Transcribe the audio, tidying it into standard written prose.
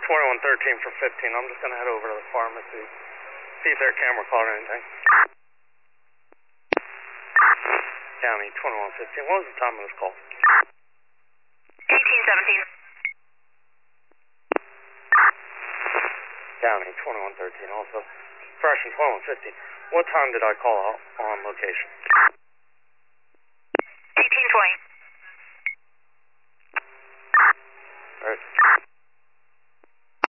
2113 for 15. I'm just going to head over to the pharmacy, see if their camera caught anything. County 2115. What was the time of this call? 1817. County 2113. Also, fresh in 2115. What time did I call out on location? 1820.